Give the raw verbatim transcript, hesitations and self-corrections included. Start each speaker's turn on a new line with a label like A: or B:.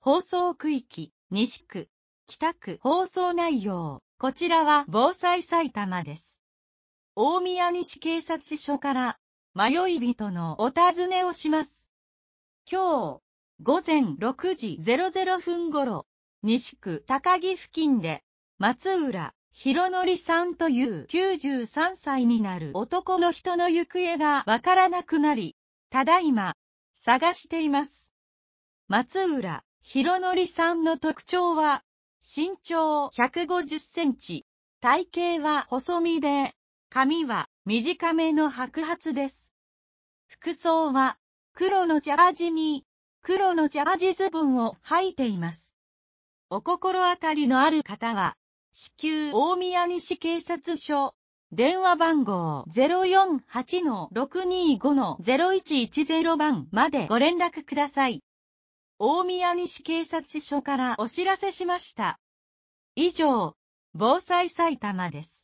A: 放送区域、西区、北区放送内容。こちらは防災埼玉です。大宮西警察署から迷い人のお尋ねをします。今日、午前ろくじぜろぜろふん頃、西区高木付近で、松浦博則さんというきゅうじゅうさんさいになる男の人の行方がわからなくなり、ただいま、探しています。松浦博則さんの特徴は、身長ひゃくごじゅっセンチ、体型は細身で、髪は短めの白髪です。服装は、黒のジャージに、黒のジャージズボンを履いています。お心当たりのある方は、至急大宮西警察署、電話番号 ゼロよんはちのろくにごのゼロいちいちゼロ 番までご連絡ください。大宮西警察署からお知らせしました。以上、防災埼玉です。